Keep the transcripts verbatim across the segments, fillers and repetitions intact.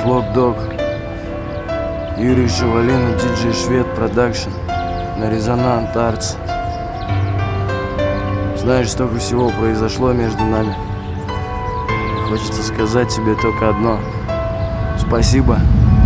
Слот Дог, Юрий Шевалин и диджей Швед Продакшн на Резонант Артс. Знаешь, столько всего произошло между нами. И хочется сказать тебе только одно: спасибо.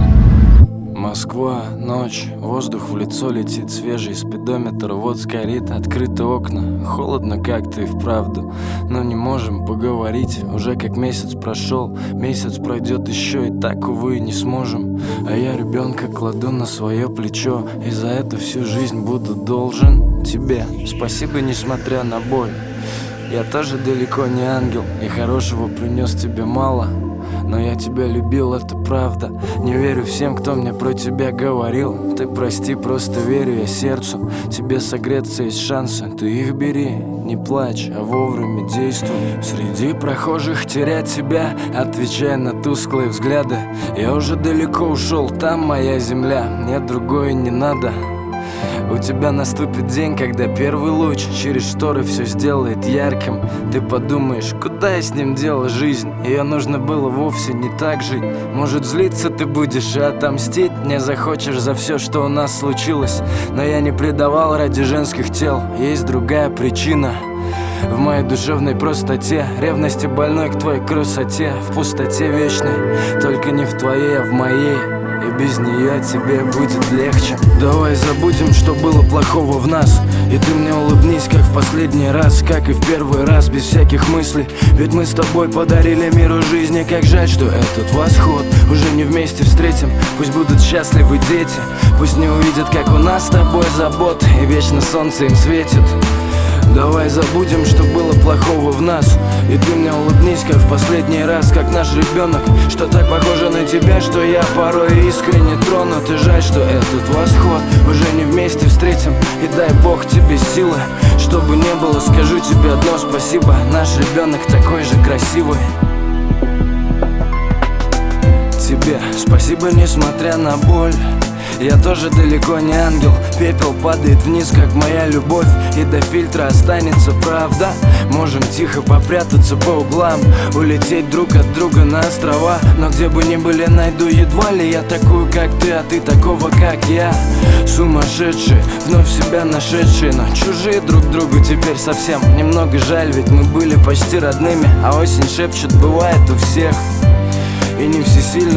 Москва, ночь, воздух в лицо летит свежий, спидометр вот скорит, открыты окна, холодно как-то и вправду, но не можем поговорить, уже как месяц прошел, месяц пройдет еще, и так, увы, не сможем. А я ребенка кладу на свое плечо, и за это всю жизнь буду должен тебе. Спасибо, несмотря на боль. Я тоже далеко не ангел, и хорошего принес тебе мало, но я тебя любил, это правда. Не верю всем, кто мне про тебя говорил. Ты прости, просто верю я сердцу. Тебе согреться есть шансы, ты их бери. Не плачь, а вовремя действуй. Среди прохожих терять себя, отвечая на тусклые взгляды. Я уже далеко ушел, там моя земля, мне другое не надо. У тебя наступит день, когда первый луч через шторы все сделает ярким. Ты подумаешь, куда я с ним делал жизнь? Ее нужно было вовсе не так жить. Может, злиться ты будешь и отомстить мне захочешь за все, что у нас случилось. Но я не предавал ради женских тел, есть другая причина. В моей душевной простоте, ревности больной к твоей красоте, в пустоте вечной, только не в твоей, а в моей. И без нее тебе будет легче. Давай забудем, что было плохого в нас, и ты мне улыбнись, как в последний раз, как и в первый раз, без всяких мыслей. Ведь мы с тобой подарили миру жизни. Как жаль, что этот восход уже не вместе встретим. Пусть будут счастливы дети, пусть не увидят, как у нас с тобой забот, и вечно солнце им светит. Давай забудем, что было плохого в нас, и ты мне улыбнись, как в последний раз, как наш ребенок, что так похоже на тебя, что я порой искренне тронут. И жаль, что этот восход уже не вместе встретим. И дай Бог тебе силы, чтобы не было, скажу тебе одно спасибо. Наш ребенок такой же красивый. Тебе спасибо, несмотря на боль. Я тоже далеко не ангел, пепел падает вниз, как моя любовь, и до фильтра останется правда. Можем тихо попрятаться по углам, улететь друг от друга на острова. Но где бы ни были, найду едва ли я такую, как ты, а ты такого, как я. Сумасшедшие, вновь себя нашедшие, но чужие друг другу теперь совсем. Немного жаль, ведь мы были почти родными, а осень шепчет, бывает у всех. И не всесильны